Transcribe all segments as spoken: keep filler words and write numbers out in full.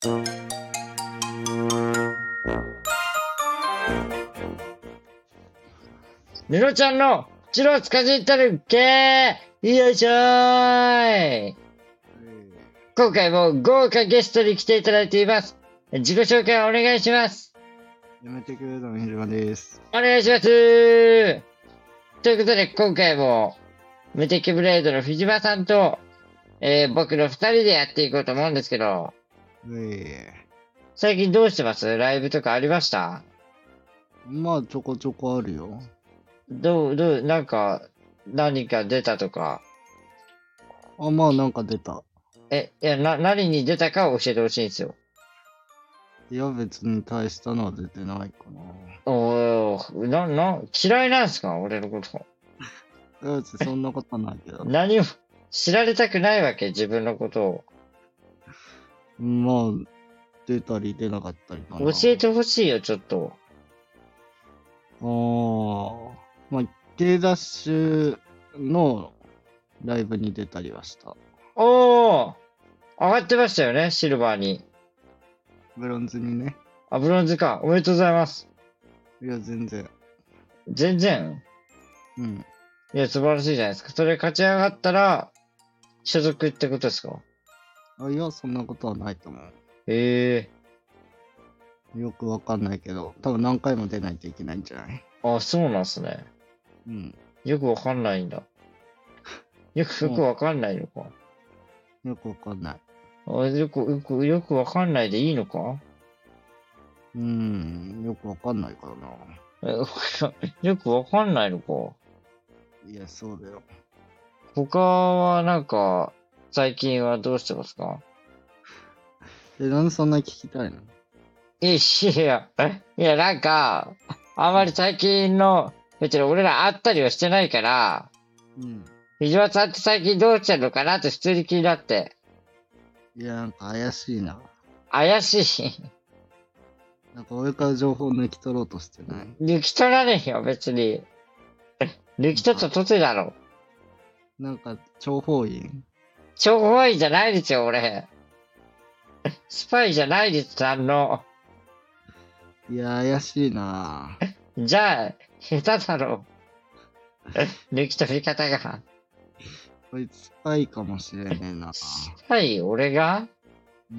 ぬのちゃんのチュロスかじったるけーよいしょーい。今回も豪華ゲストに来ていただいています。自己紹介お願いします。 やめてくれたのひるまです。 お願いしますー。ということで今回も無敵ブレードの藤間さんと、えー、僕の二人でやっていこうと思うんですけど、 え最近どうしてます？ライブとかありました？ まあちょこちょこあるよ。 どう、どう、なんか、何か出たとか。 あ、まあなんか出た。 え、いや、な、何に出たかを教えてほしいんですよ。 いや別に大したのは出てないかな。 おー、な、な、嫌いなんすか俺のこと。 いや別にそんなことないけど。 何も知られたくないわけ、自分のことを。 まあ、出たり出なかったりかな。 教えてほしいよ、ちょっと。 ああ、まあ、K ダッシュのライブに出たりはした。 おー、上がってましたよね、シルバーに。 ブロンズにね。 あ、ブロンズか。おめでとうございます。 いや、全然。 全然。 うん。 いや、素晴らしいじゃないですか。それ勝ち上がったら、所属ってことですか？ あ、いや、そんなことはないと思う。 へえよくわかんないけど、多分何回も出ないといけないんじゃない？ ー。あ、そうなんすね。 うん。 よくわかんないんだ。よく、よくわかんないのか。 よくわかんない。 あ、よく、よく、よくわかんないでいいのか？ うーん、よくわかんないからな。 えよくわかんないのか。 いや、そうだよ。 他はなんか、最近はどうしてますか？ え、なんでそんな聞きたいの？ いや、いや、なんか、あまり最近の、別に俺ら会ったりはしてないから、 うん。 藤原さんって最近どうしてんのかなって普通に気になって。 いや、なんか怪しいな。 怪しい。 なんか俺から情報抜き取ろうとしてない？ 抜き取らねえよ、別に。抜き取ったとてだろ。 なんか、諜報員？ 超怖いじゃないですよ、俺。スパイじゃないです、あの。 いや、怪しいな。 じゃあ、下手だろ。抜き取り方が。 こいつスパイかもしれねえな。 スパイ、俺が？ うん。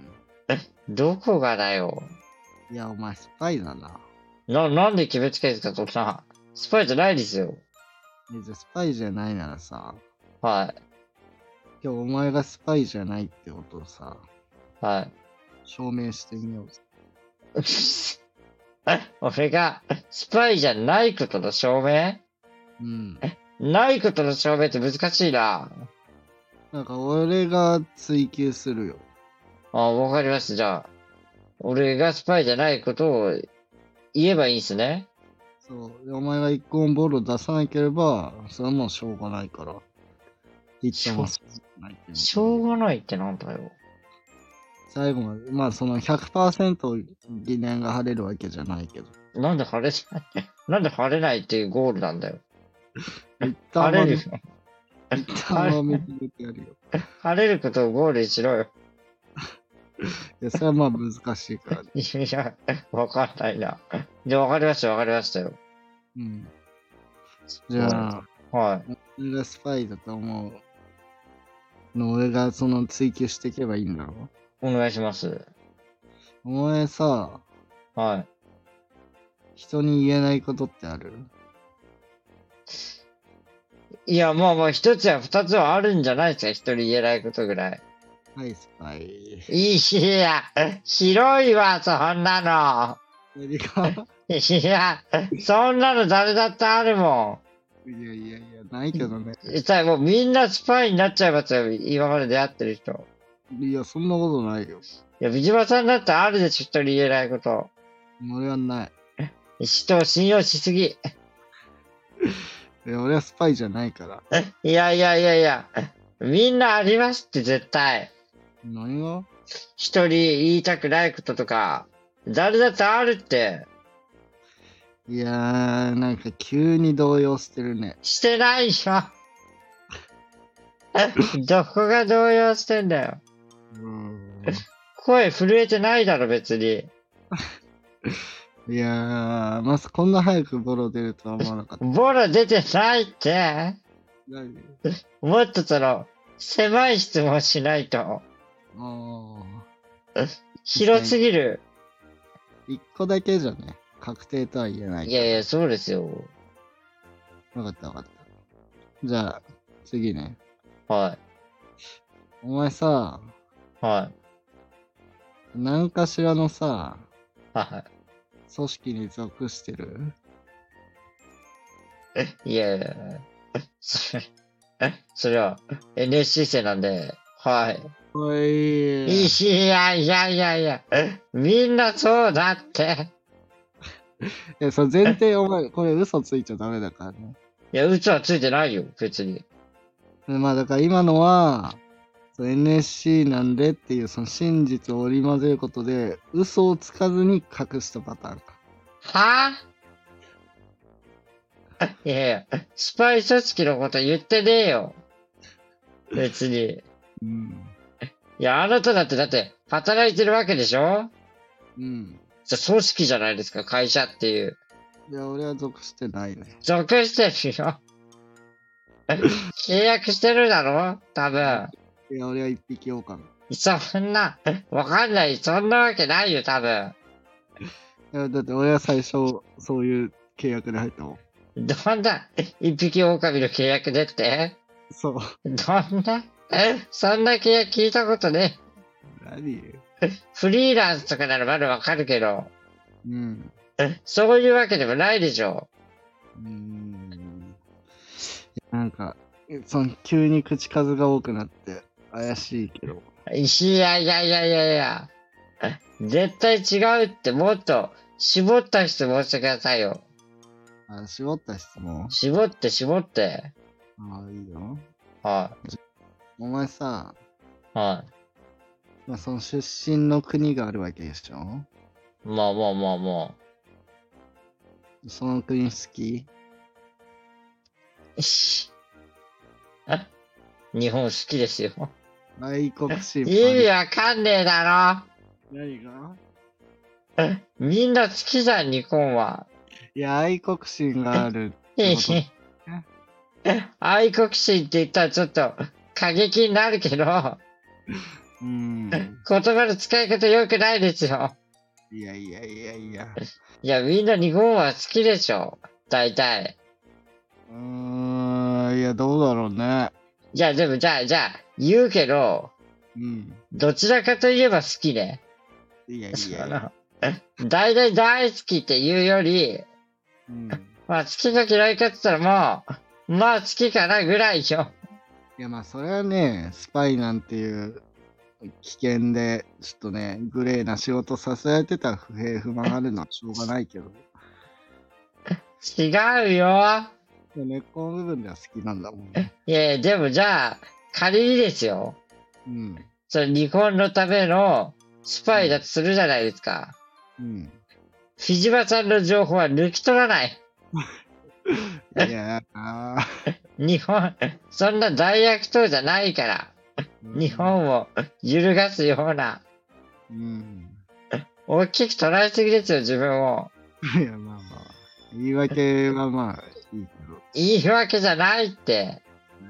どこがだよ。 いや、お前スパイだな。 な、なんで決めつけてたとさ。スパイじゃないですよ。 え、じゃあスパイじゃないならさ、 は今日お前がスパイじゃないってことをさ、 い。はい。 証明してみようぜ。 俺がスパイじゃないことの証明？ うん。 ないことの証明って難しいな。 なんか俺が追求するよ。 あ、わかりました。じゃあ、俺がスパイじゃないことを言えばいいんすね。 そう。でお前が一個もボールを出さなければ、それはもうしょうがないから。言ってます。 しょうがないってなんだよ。 最後まで、まあそのひゃくパーセント疑念が晴れるわけじゃないけど。 なんで晴れないなんで晴れないっていうゴールなんだよ。 一旦晴れるよ。 一旦は認めてやるよ。 晴れることをゴールにしろよ。 いや、それはまあ難しいからね。 いや、わかんないな。じゃあ、わかりました、わかりましたよ。 うん。じゃあ、 はい。 俺がスパイだと思うの俺がその追求していけばいいんだろお願いします。 お前さ、 はい。 人に言えないことってある？ いや、まあまあ、一つや二つはあるんじゃないですか、人に言えないことぐらい。 はい、スパイ。 いや、広いわ、そんなの。 何が？ いや、そんなの誰だってあるもいやいやいや、ないけどね。 ん。さ、もうみんなスパイになっちゃいますよ、今まで出会ってる人。 いや、そんなことないよ。 いや、藤間さんだってあるでしょ、人に言えないこと。 俺はない。 人を信用しすぎ。 いや、俺はスパイじゃないから。 いやいやいやいや、みんなありますって絶対。 何が？ 人に言いたくないこととか、誰だってあるって。 いやー、なんか急に動揺してるね。 してないよ。どこが動揺してんだよ。 うーん。 声震えてないだろ、別に。 いやー、まずこんな早くボロ出るとは思わなかった。 ボロ出てないって。 何もっとその、狭い質問しないと。 あ広すぎる。 ー、一個だけじゃね、確定とは言えない。 いやいや、そうですよ。 わかったわかった。じゃあ、次ね。 はお前さ、 い。はい。 何かしらのさ、 はい。 組織に属してる？ いやいや、それ、それは エヌエスシー 生なんで、はい。 おい。 いやいやいやいや、みんなそうだって。 いや、その前提お前、これ嘘ついちゃダメだからね。 いや、嘘はついてないよ、別に。 まあだから今のは、エヌエスシー なんでっていうその真実を織り交ぜることで、嘘をつかずに隠したパターンか。 はぁ、いやいや、スパイ組織のこと言ってねえよ。別に。 うん。 いや、あなただってだって働いてるわけでしょ？ うん。 じゃ、組織じゃないですか、会社っていう。 いや、俺は属してないね。 属してるよ。契約してるだろ？多分。 いや、俺は一匹狼。 そんな、わかんない。そんなわけないよ、多分。 いや、だって俺は最初、そういう契約で入ったもん。 どんな、一匹狼の契約でって？ そう。 どんな、そんな契約聞いたことね何？ え。フリーランスとかならまだわかるけど、 うん。 そういうわけでもないでしょ。 うーん。なんか、その急に口数が多くなって怪しいけど。 いやいやいやいやいや。絶対違うって、もっと絞った質問してくださいよ。 あ、絞った質問？ 絞って絞って。 ああ、いいよ。 はお前さ、 い。はまあ、その出身の国があるわけでしょ？ い。まあまあまあまその国好き？ あ。しあ、日本好きですよ。 愛国心もあ意味る。 わかんねえだ何が？ ろ。みんな好きじゃん、日本は。 いや、愛国心があるってこと。 愛国心って言ったらちょっと過激になるけど、 うん。 言葉の使い方良くないですよ。 いやいやいやいや。 いや、みんな日本は好きでしょ。大体。 うーん、いや、どうだろうね。 いや、でもじゃあ、じゃあ、言うけど、 うん。 どちらかといえば好きね。 いやいやいや。 あの、大体大好きって言うより、 うん。 まあ好きか嫌いかって言ったらもう、まあ好きかなぐらいよ。 いや、まあ、それはね、スパイなんていう危険で、ちょっとね、グレーな仕事させられてたら不平不満あるのはしょうがないけど。 違うよ。 根っこの部分では好きなんだもんね。 いやいや、でもじゃあ、仮にですよ。 うん。 それ日本のためのスパイだとするじゃないですか。 うん。 藤島さんの情報は抜き取らない。 いやあ日本、そんな大悪党じゃないから。 ー日本を揺るがすような。 うん。 大きく捉えすぎですよ、自分を。 いや、まあまあ。言い訳はまあ、いいけど。 言い訳じゃないって。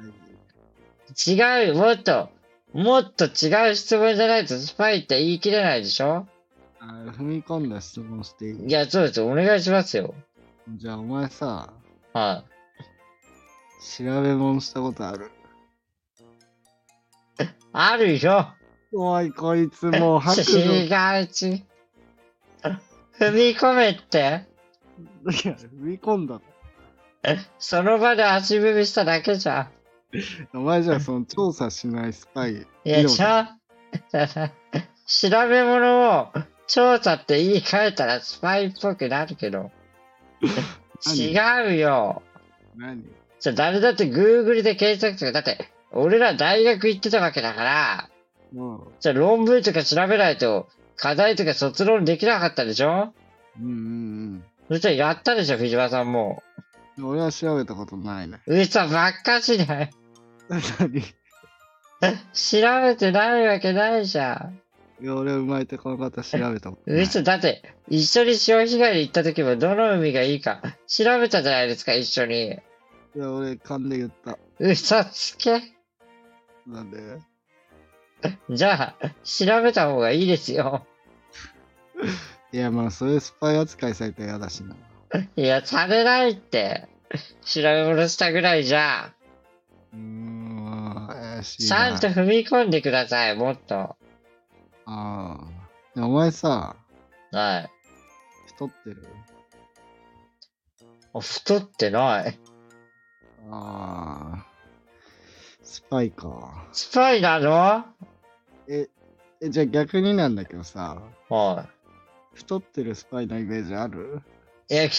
違う、もっと、もっと違う質問じゃないとスパイって言い切れないでしょ？ あ踏み込んだ質問していい？ いや、そうですよ。お願いしますよ。 じゃあ、お前さ、 は調べ物したことある？ い。あるよ。 おい、こいつもう白違う、 状。 違う。踏み込めって。 いや、踏み込んだ。 その場で足踏みしただけじゃん。 お前じゃあ、その調査しないスパイ。 いや、ちゃ、調べ物を調査って言い換えたらスパイっぽくなるけど。違うよ。 何？ じゃ、誰だって Google で検索とか、だって、俺ら大学行ってたわけだから、 うん。 じゃあ論文とか調べないと、課題とか卒論できなかったでしょ？ うんうんそしたらやったでしょ、藤原さんも。 うん。俺は調べたことないね。 嘘ばっかしだよ。 何？ 調べてないわけないじゃん。 いや、俺は生まれてこの方調べたことない。 嘘、だって、一緒に潮干狩り行った時もどの海がいいか調べたじゃないですか、一緒に。 いや、俺勘で言った。 嘘つけ。 なんでじゃあ、調べた方がいいですよ。 いや、まあ、それスパイ扱いされたら嫌だしな。 いや、されないって。調べ物したぐらいじゃ。 うーん、怪しいちゃんとな。 踏み込んでください、もっと。 ああ。でお前さ、 はい。 太ってるあ太ってない。 ああ。スパイか。 スパイなの？ え、え、じゃあ逆になんだけどさ、 は太ってるスパイのイメージあるい。いや、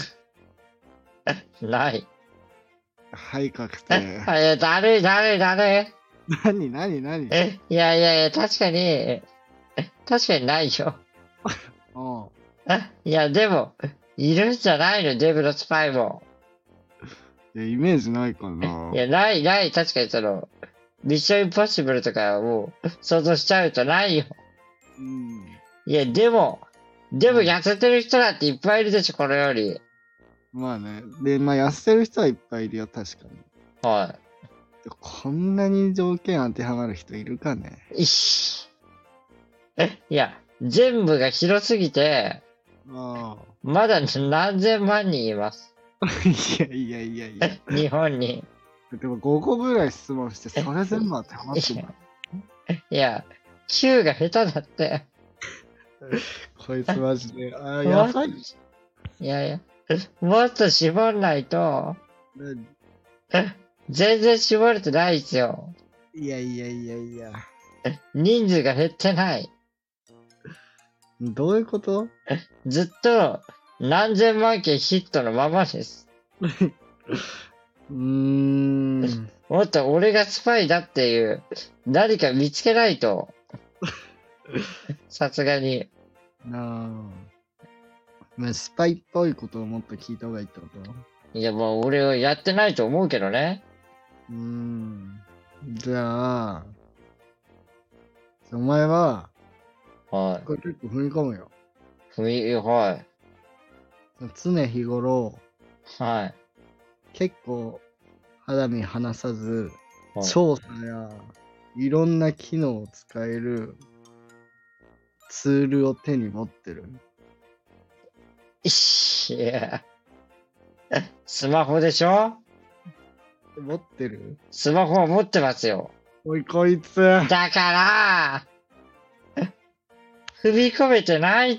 ない。 はい、確え、 定。 いや、だるい、だるい、だるい。 何、何、何え、いやいやいや、確かに、え確かにないよ。 うん。 えいや、でも、いるんじゃないの、デブのスパイも。 いや、イメージないかな。 いや、ない、ない、確かにその、ミッションインポッシブルとかもう、想像しちゃうとないよ。 うん。 いや、でも、でも痩せてる人だっていっぱいいるでしょ、この世に。 まあね。で、まあ、痩せてる人はいっぱいいるよ、確かに。 はこんなに条件当てはまる人いるかね。 い。いし。え、いや、全部が広すぎて、 あまだ何千万人います。 あ。いやいやいやいや。 日本に。 でもごこぐらい質問して、それ全部当てはまってんだ。 いや、きゅうが下手だって。 こいつマジで。ああ、やばい。 いやいや、もっと絞んないと、 何全然絞れてないですよ。 いやいやいやいや。 人数が減ってない。 どういうことずっと何千万件ヒットのままです。 うーん。 もっと俺がスパイだっていう何か見つけないと。さすがに。 なあ。まあ、スパイっぽいことをもっと聞いた方がいいってこといやもう俺はやってないと思うけどね。 うーん。じゃあ、お前は、 はこれ結構踏み込むよ。 い。ふい、は常日頃、 い。はい。 結構肌身離さず、 はい調査やいろんな機能を使えるツールを手に持ってる。 いし、いや。スマホでしょ？ 持ってるスマホは持ってますよ。 おい、こいつ。 だから、踏み込めてないって。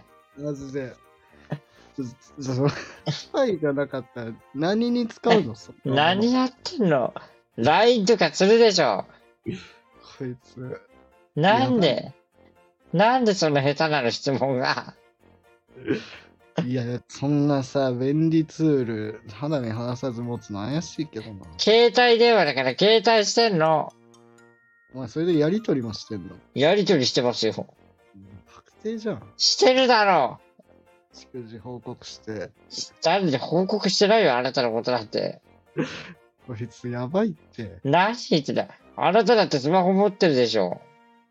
マジで。そそスパイがなかったら何に使うのそ何やってんの？ ライン とかするでしょ。 こいつ。 なんでなんでそんな下手なの質問が。 いや、そんなさ、便利ツール、肌身離さず持つの怪しいけどな。 携帯電話だから携帯してんの。 お前、それでやりとりもしてんのやりとりしてますよ。 確定じゃん。 してるだろ逐次報告して。 う。なんで報告してないよ、あなたのことだって。 こいつやばいって。 何言ってた？あなただってスマホ持ってるでしょ。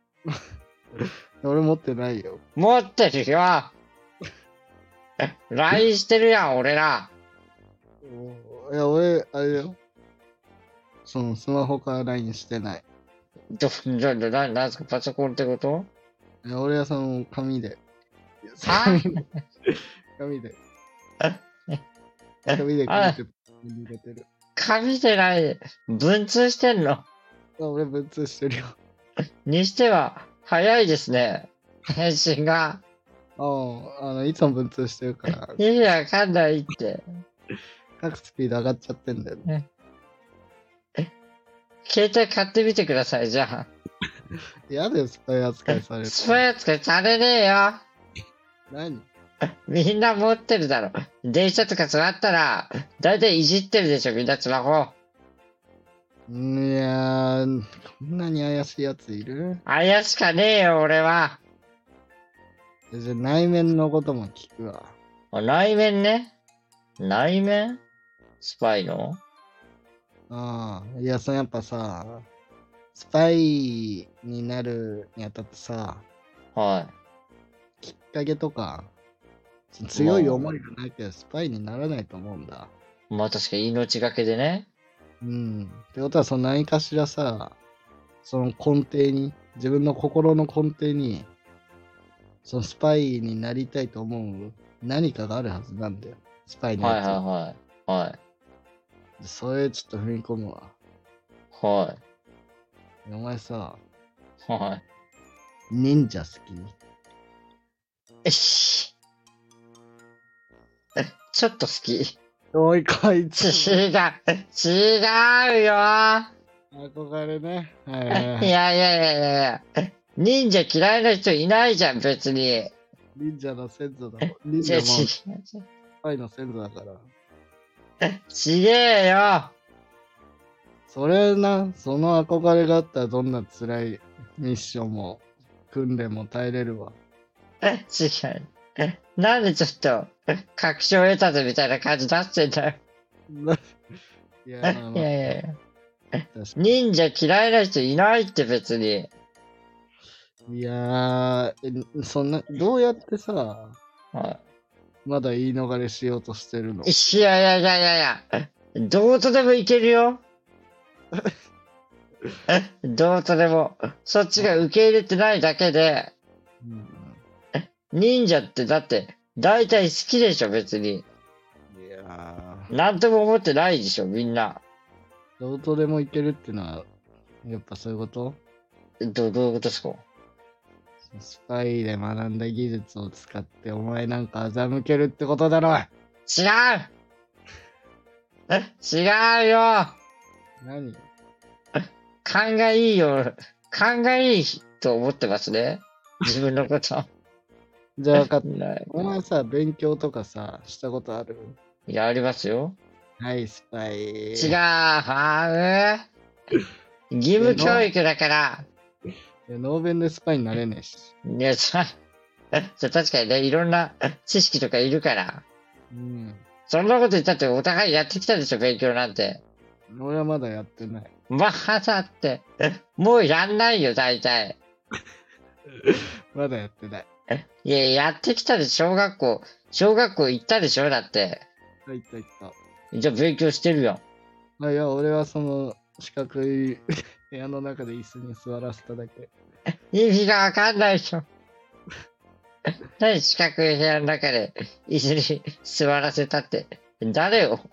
俺持ってないよ。 持ってるよ。ライン してるやん、俺ら。 いや、俺、あれよ。その、スマホから ライン してない。 ど、じゃ、な、なんですか、パソコンってこと？ いや、俺はその、紙で。 は紙で。紙で。紙であ書いて入れてる。 紙でない。文通してんの？ あ俺、文通してるよ。 にしては、早いですね。返信が。 ああ、あの、いつも文通してるから、 意味わかんないって。 書くスピード上がっちゃってんだよね。 携帯買ってみてください、じゃあ。 嫌だよ、スパイ扱いされる。 スパイ扱いされねえよ。 何みんな持ってるだろ。電車とか座ったら、だいたいいじってるでしょ、みんなスマホ。 いやー、こんなに怪しいやついる怪しかねえよ、俺は。 じゃあ内面のことも聞くわ。 あ内面ね。内面？スパイの？ ああ、いや、そのやっぱさ、 スパイになるにあたってさ、 はきっかけとか、強い思いがなきゃスパイにならないと思うんだ。 い。まあ確かに命がけでね。 うん。ってことは、その何かしらさ、その根底に、自分の心の根底に、そのスパイになりたいと思う何かがあるはずなんだよ。スパイのはいやつは。 はいはい。はい。 それちょっと踏み込むわ。 はお前さ、 い。はい。 忍者好き？ えし。ちょっと好き。 おい、こいつ。 違う。違うよ。 憧れね。はいはいはいいやいやいやいやいや。忍者嫌いな人いないじゃん、別に。 忍者の先祖だもん。忍ち者もちスパイの先祖だから。 ちげえよ。 それな、その憧れがあったらどんな辛いミッションも訓練も耐えれるわ。 違う。なんでちょっと、確証得たぜみたいな感じ出してんだよ。 いや、 いまあまあ、 やいやいや。 確か忍者嫌いな人いないって別に。 に。いやー、えそんな、どうやってさ、 はまだ言い逃れしようとしてるの？ い、いやいやいやいやいや。どうとでもいけるよ。どうとでも。そっちが受け入れてないだけで、 うん忍者ってだって、大体好きでしょ、別に。 いやなんとも思ってないでしょ、みんな。 ー、どうとでもいけるってのは、やっぱそういうこと？ ど、どういうことですか？ スパイで学んだ技術を使ってお前なんか欺けるってことだろ。 違う違うよ。 何？ 勘がいいよ。勘がいいと思ってますね。自分のこと。 じゃあ分かった。 ないお前さ、勉強とかさ、したことある？ いや、ありますよ。 はい、スパイ。 違う。はう義務教育だから。 いやノーベンでスパイになれねえし。 いや、さ、さ確かにね、いろんな知識とかいるから。 うん。 そんなこと言ったってお互いやってきたでしょ、勉強なんて。 俺はまだやってない。 まあだって、もうやんないよ、大体。 まだやってない。 いや、やってきたで、小学校。小学校行ったでしょ、だって。 あ、いったいった。 じゃあ勉強してるよ。 あいや、俺はその四角い部屋の中で椅子に座らせただけ。 意味がわかんないでしょ。何四角い部屋の中で椅子に座らせたって。誰を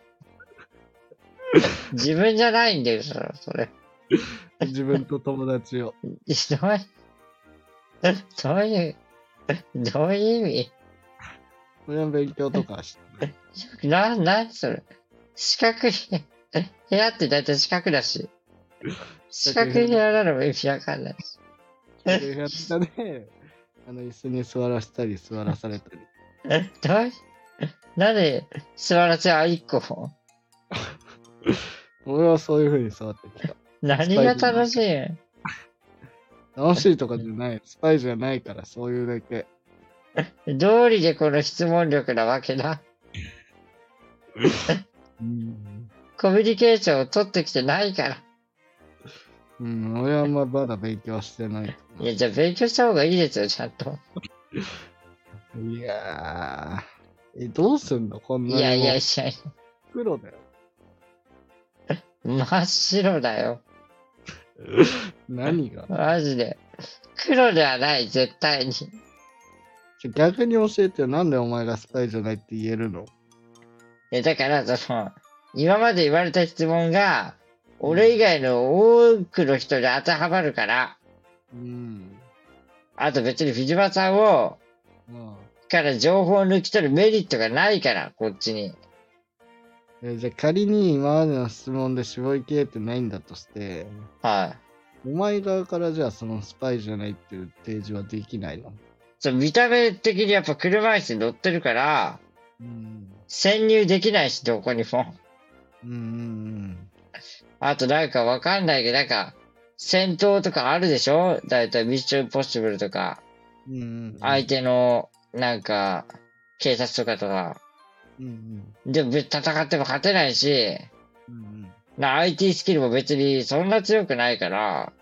自分じゃないんだよ、それ。それ自分と友達を。 どういう、どういう、どういう意味俺は勉強とかしてない。 な、な、それ。四角い部屋って大体四角だし。四角い部屋なのも意味わかんないし。 四角い部屋とかで、あの椅子に座らせたり座らされたり。 え、どういう、なんで座らせは一個俺はそういう風に座ってきた。 何が楽しいん楽しいとかじゃない。スパイじゃないから、そういうだけ。 道理でこの質問力なわけだ。 うん。 コミュニケーションを取ってきてないから。 うん、俺はままだ勉強してない。 いや、じゃあ勉強した方がいいですよ、ちゃんと。 いやー。え、どうすんのこんなにも。 いやいやいやい黒だよ。 や、真っ白だよ。 何がマジで。黒ではない、絶対に。 逆に教えてよ。なんでお前がスパイじゃないって言えるの？ いや、だから、その、今まで言われた質問が、俺以外の多くの人に当てはまるから、 うん。 あと別に藤間さんを、 まあ。 から情報を抜き取るメリットがないから、こっちに。 えじゃあ仮に今までの質問で絞りきれてないんだとして、 はい。 お前側からじゃあそのスパイじゃないっていう提示はできないの？ そう、見た目的にやっぱ車椅子に乗ってるから、 うん。 潜入できないし、どこにも。 うんうんあとなんかわかんないけど、なんか、戦闘とかあるでしょ？だいたいミッションポッシブルとか、 うん。うんうん。 相手の、なんか、警察とかとか。 うんでも別に戦っても勝てないし、 うん。うんな アイティー スキルも別にそんな強くないから、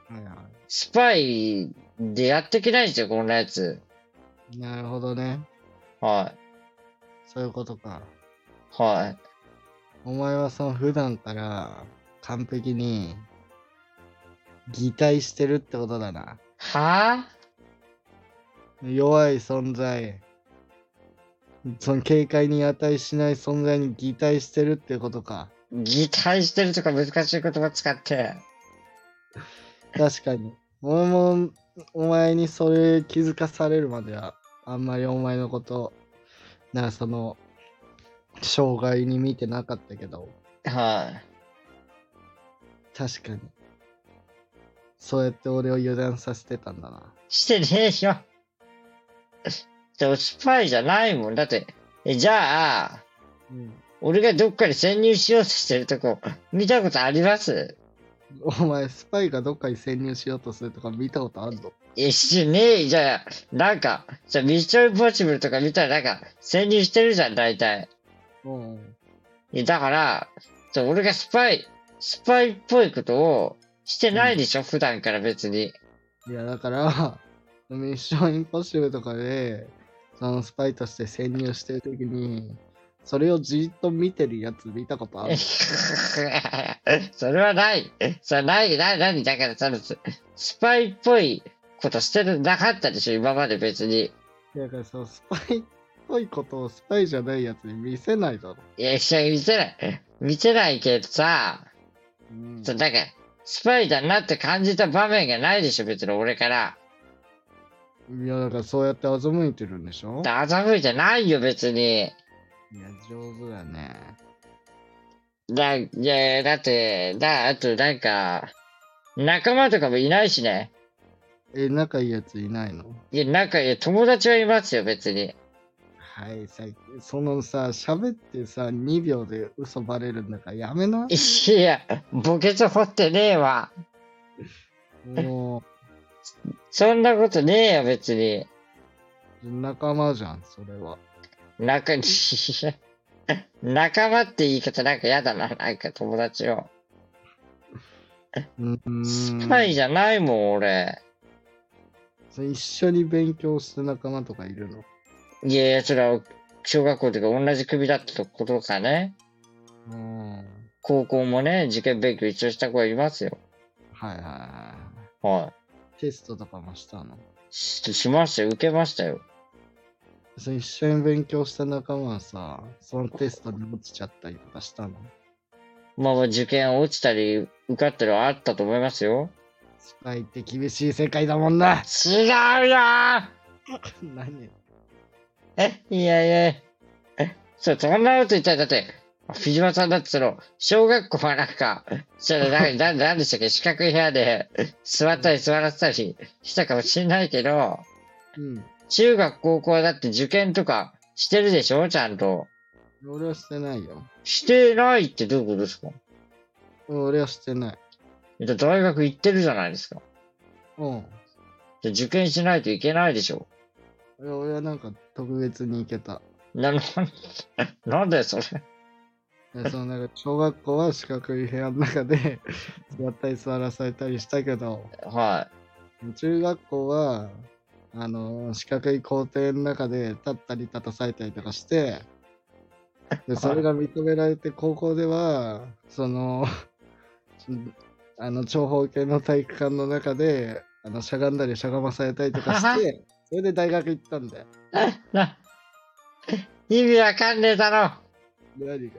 はいはスパイでやってきないんですよ、こんなやつ。 い。なるほどね。 はそういうことか。 い。はい。 お前はその普段から完璧に擬態してるってことだな。 はぁ弱い存在。その警戒に値しない存在に擬態してるってことか。 擬態してるとか難しい言葉使って。 確かに。俺も、お前にそれ気づかされるまでは、あんまりお前のこと、なんかその、障害に見てなかったけど、 はい。 確かに。そうやって俺を油断させてたんだな。 してねえよ。でもスパイじゃないもん。だって、え、じゃあ、 うん。 俺がどっかに潜入しようとしてるとこ、見たことあります？ お前、スパイがどっかに潜入しようとするとか見たことあるの？ え、してねえ。じゃあ、なんか、じゃあミッションインポッシブルとか見たらなんか、潜入してるじゃん、大体。 うん。 いやだから、そう俺がスパイ、スパイっぽいことをしてないでしょ、普段から別に。 いや、だから、ミッションインポッシブルとかで、そのスパイとして潜入してるときに、それをじっと見てるやつ見たことある？ それはない。それはない、ない、ない、だからそのス、スパイっぽいことしてる、なかったでしょ、今まで別に。 だからそのスパイっぽいことをスパイじゃないやつに見せないだろ。 いや、いや見せない。見せないけどさ、 うん。 そう、だから、スパイだなって感じた場面がないでしょ、別に俺から。 いや、だからそうやって欺いてるんでしょ？ 欺いてないよ、別に。 いや、上手だね。 だ、いや、だって、だ、あとなんか、仲間とかもいないしね。 え、仲いいやついないの？ いや、なんか、いや、友達はいますよ、別に。 はい、さ、そのさ、喋ってさ、にびょうで嘘バレるんだからやめな。 いや、墓穴掘ってねえわ。 もそんなことねえよ、別に。 う、仲間じゃん、それは。 仲に、仲間って言い方なんかやだな、なんか友達を。 うーん。 スパイじゃないもん、俺。 それ一緒に勉強した仲間とかいるの？ いやいや、それは、小学校とか同じ組だったことかね。 うん。 高校もね、受験勉強一緒した子はいますよ。 はいはいはい。 はテストとかもしたの？ い。し、しましたよ、受けましたよ。 それ一緒に勉強した仲間はさ、そのテストに落ちちゃったりとかしたの？ まあまあ受験落ちたり、受かったりはあったと思いますよ。 スパイって厳しい世界だもんな。 違うよー何？ え、いやいや、え、そう、そんなこと言ったら、だって、藤島さんだってその、小学校はなんか、それな、な、なんでしたっけ、四角い部屋で、座ったり座らせたりしたかもしれないけど、 うん。 中学高校はだって受験とかしてるでしょ、ちゃんと。 俺はしてないよ。 してないってどういうことですか？ 俺はしてない。 じゃあ大学行ってるじゃないですか。 うん。 じゃあ受験しないといけないでしょ。 俺はなんか特別に行けた。 な、な、なんだよ、それ。 でそのなんか小学校は四角い部屋の中で座ったり座らされたりしたけど、 は中学校は、あの、四角い校庭の中で立ったり立たされたりとかして、で、それが認められて、高校では、その、あの、長方形の体育館の中で、あの、しゃがんだりしゃがまされたりとかして、それで大学行ったんだよ。 い。な、意味わかんねえだろ。 何が？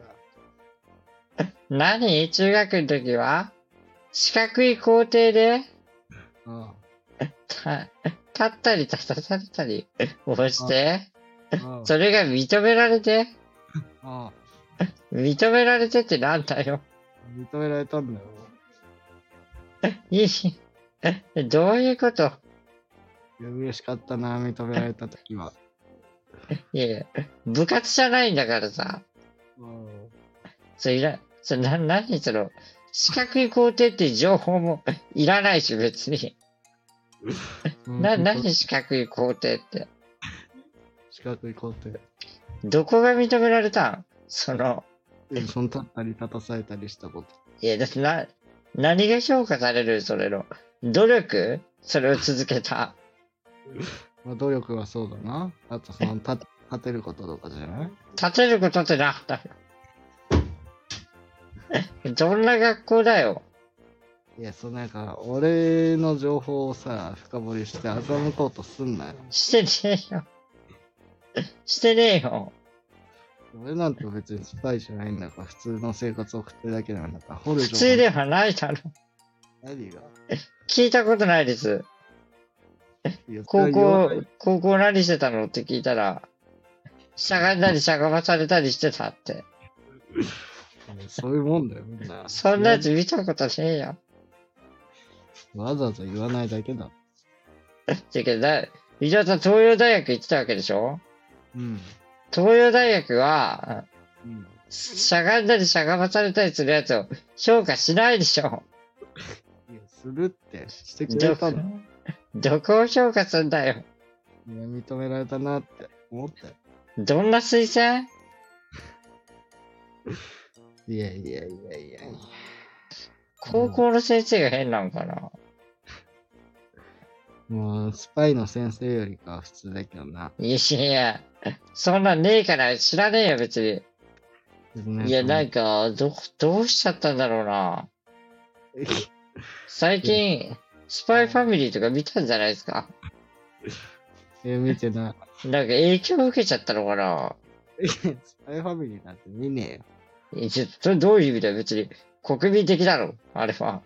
何中学の時は四角い校庭であた立ったり立たされたりをしてあ、あそれが認められてあ、 認められてってなんだよ。 認められたんだよ。 いい。どういうこと？ いや、嬉しかったな、認められた時は。 いやいや、部活じゃないんだからさ。 うんそれいら、それな、何その、四角い校庭っていう情報もいらないし別に。な、何四角い校庭って。 四角い校庭。 どこが認められたんその、 えその立ったり立たされたりしたこと。 いや、だってな、何が評価されるそれの。 努力それを続けた。 まあ、努力はそうだな。あとその立立てることとかじゃない？ 立てることってなんだよ。どんな学校だよ。 いや、そうなんか、俺の情報をさ、深掘りして欺こうとすんなよ。 してねえよ。してねえよ。 俺なんて別にスパイじゃないんだから、普通の生活を送ってるだけなんだから、掘る情報。 普通ではないだろ。 何が？ 聞いたことないです。 いや高それは言わな校い、 高校何してたのって聞いたら、しゃがんだりしゃがまされたりしてたって。 そういうもんだよ、みんな。 そんなやつ見たことねえよ。 わざわざ言わないだけだ。 てけど、だ、伊沢さん東洋大学行ってたわけでしょ？ うん。 東洋大学は、 うん。 しゃがんだりしゃがまされたりするやつを評価しないでしょ。 いや、するってしてくどれたの。 どこを評価すんだよ。 いや、認められたなって思ったよ。 どんな推薦？ いやいやいやいやいや。 高校の先生が変なんかな。 もう、スパイの先生よりかは普通だけどな。 いやいや、そんなんねえから知らねえよ別に。いや、なんか、ど、どうしちゃったんだろうな。最近、スパイファミリーとか見たんじゃないですか。 え、見てななんか影響受けちゃったのかな。 い。スパイファミリーなんて見ねえよ。 え、ちょ、それどういう意味だよ別に。国民的だろ、あれは。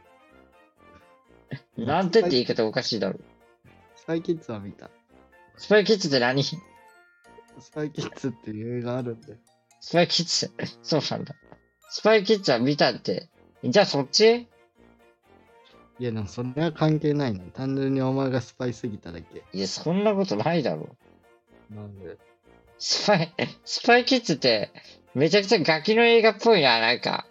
なんてって言い方おかしいだろ。 スパイキッズは見た。 スパイキッズって何？ススパイキッズっていう映画あるんだよ。 パイキッズ、そうなんだ。スパイキッズは見たって。じゃあそっち？ いや、でもそれは関係ないね。単純にお前がスパイすぎただけ。 いや、そんなことないだろ。 なんで？ スパイ、スパイキッズって、めちゃくちゃガキの映画っぽいな、なんか。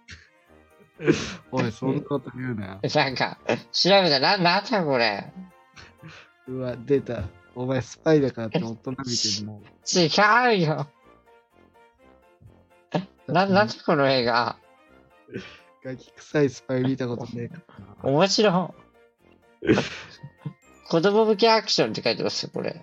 おい、そんなこと言うなよ。 なんか、調べたら、な、なんだこれ。 うわ、出た。お前スパイだからって大人見てるの。 違うよ。な、なんだこの映画。 ガキ臭いスパイ見たことねえからな。 面白い。子供向けアクションって書いてますよ、これ。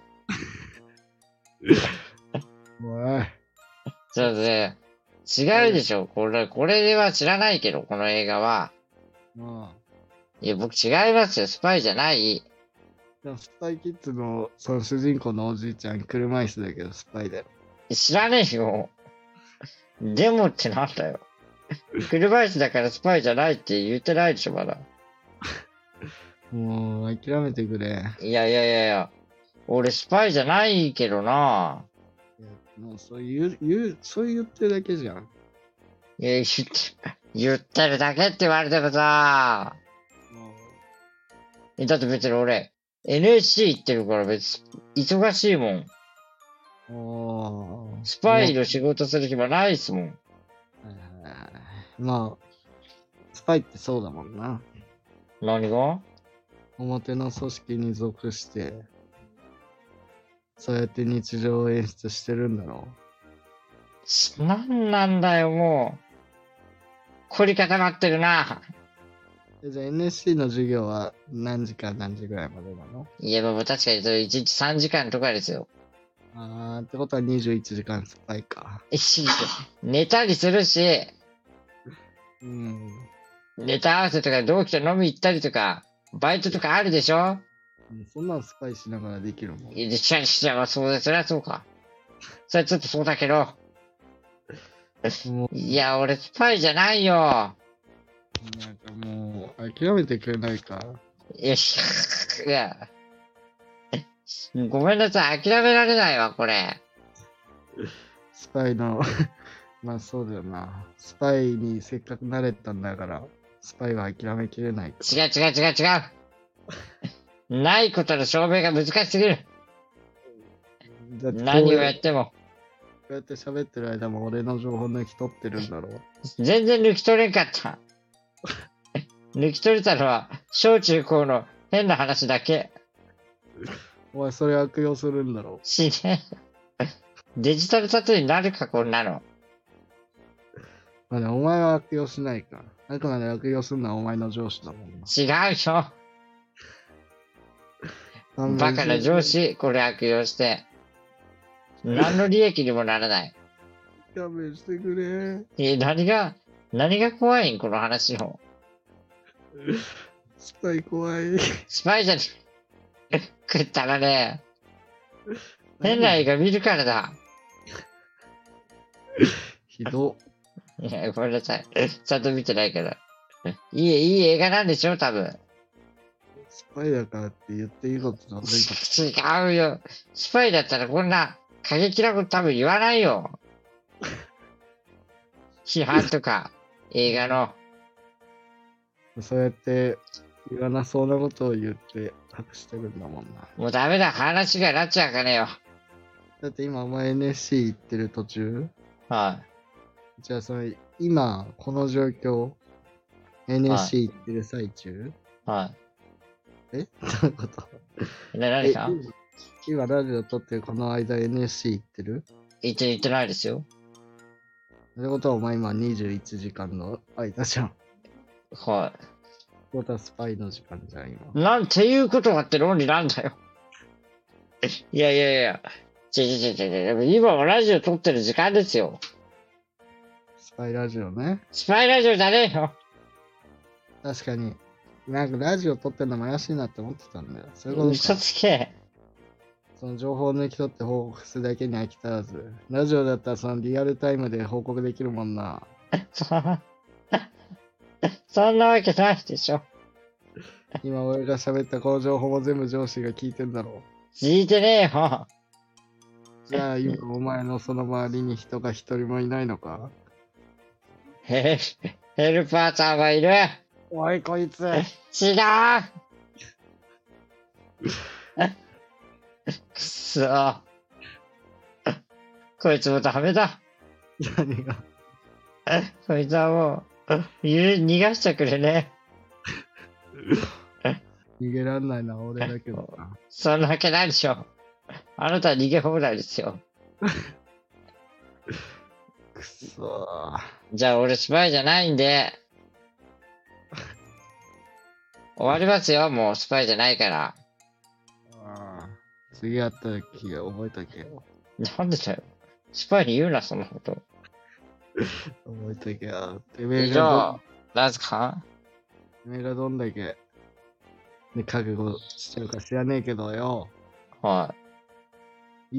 おい。 そうね。違うでしょ、これ、これでは知らないけど、この映画は。 まあ。 いや、僕違いますよ、スパイじゃない。 でもスパイキッズのその主人公のおじいちゃん、車椅子だけどスパイだよ。 知らねえよ。でもってなんだよ。車椅子だからスパイじゃないって言ってないでしょ、まだ。 もう、諦めてくれ。 いやいやいやいや。俺スパイじゃないけどな。 いやもうそう言う、言う、そう言ってるだけじゃん。 いや、言って、言ってるだけって言われてもさ。 もえだって別に俺、エヌエスシー 行ってるから別、忙しいもん。 う、おースパイの仕事する暇ないっすもん。 まあ、スパイってそうだもんな。 何が？ 表の組織に属して、そうやって日常を演出してるんだろなんなんだよ、もう。凝り固まってるな。 う。じゃあ エヌエスシー の授業は何時間何時ぐらいまでなの？ いや、もう確かにそれいちにちさんじかんとかですよ。 あー、ってことはにじゅういちじかんスパイか。 いや寝たりするし、 うん。 ネタ合わせとか同期と飲み行ったりとか、バイトとかあるでしょ？ そんなんスパイしながらできるもん。 いや、しゃ、しゃ、そうだ、そりゃそうか。それちょっとそうだけど。 もいや、俺スパイじゃないよ。 う、なんかもう、諦めてくれないか。 いや、いや、ごめんなさい、諦められないわ、これ。 スパイの、まあそうだよな。スパイにせっかく慣れたんだから、スパイは諦めきれないか。 違う違う違う違う。ないことの証明が難しすぎる。 だってこう何をやっても。 こうやって喋ってる間も俺の情報抜き取ってるんだろう。 全然抜き取れんかった。抜き取れたのは、小中高の変な話だけ。 お前それ悪用するんだろしねえ。デジタルタトゥーになるか、こんなの。 う。まあね、お前は悪用しないか。あくまで悪用するのはお前の上司だもんな。 違うよ。 バカな上司、これ悪用して。何の利益にもならない。 勘弁してくれ。 え、何が、何が怖いんこの話の。 スパイ怖い。 スパイじゃねえ。食ったらね。変な映画見るからだ。 ひど。 いや、ごめんなさい。ちゃんと見てないから。いい、いい映画なんでしょ多分。 スパイだからって言っていいことなんだ違うよ。スパイだったらこんな過激なこと多分言わないよ。批判とか、映画の。 そうやって言わなそうなことを言って隠してるんだもんな。 もうダメだ。話がなっちゃうかねよ。 だって今お前 エヌエスシー 行ってる途中？ はい。 じゃあその今この状況 エヌエスシー 行ってる最中？ はい。 えどういうこと？ ね、何か今ラジオ撮ってるこの間 エヌエスシー 行ってる？ 行って行ってないですよ。 ってことはお前今にじゅういちじかんの間じゃん。 はい。 これはスパイの時間じゃん今。 なんていうことがあって論理なんだよ。いやいやいや。ちょちょちょちょ、今はラジオ撮ってる時間ですよ。 スパイラジオね。 スパイラジオじゃねえよ。 確かに。なんかラジオ撮ってんのも怪しいなって思ってたんだよ。そういうことか。 嘘つけ。 その情報を抜き取って報告するだけに飽き足らず。ラジオだったらそのリアルタイムで報告できるもんな。 そんなわけないでしょ。 今俺が喋ったこの情報も全部上司が聞いてんだろう。聞いてねえよ。 じゃあ今お前のその周りに人が一人もいないのか？ ヘル、ヘルパーさんはいる。 おいこいつ。 違う。くそー。こいつもダメだ。 何が？ こいつはもう、ゆ逃がしてくれね。 逃げらんないな、俺だけどな。 そんなわけないでしょ。あなたは逃げ放題ですよ。 くそー。 じゃあ俺スパイじゃないんで、終わりますよ、もうスパイじゃないから。 あ次会った時覚えとけよ。 なんでだよ。スパイに言うな、そんなこと。 覚えとけよ。てめえ以が上、なんすか？ てめえがどんだけ、ね、覚悟してるか知らねえけどよ。 はい。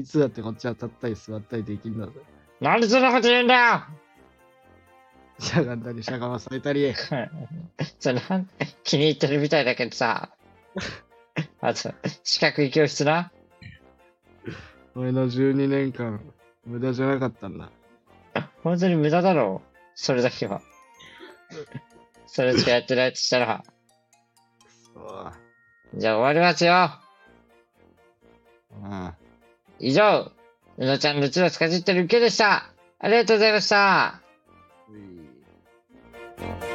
いつだってこっちは立ったり座ったりできんだぜ。 なんでそんなこと言うんだよ。 しゃがんだりしゃがまされたり。 それなん気に入ってるみたいだけどさ。あと、四角い教室な。 俺のじゅうにねんかん、無駄じゃなかったんだ。 本当に無駄だろう。それだけは。それしかやってないとしたら。 そう。 じゃあ終わりますよ。 うん。 以上、うのちゃんの血をつかじってるウケでした。ありがとうございました。 うい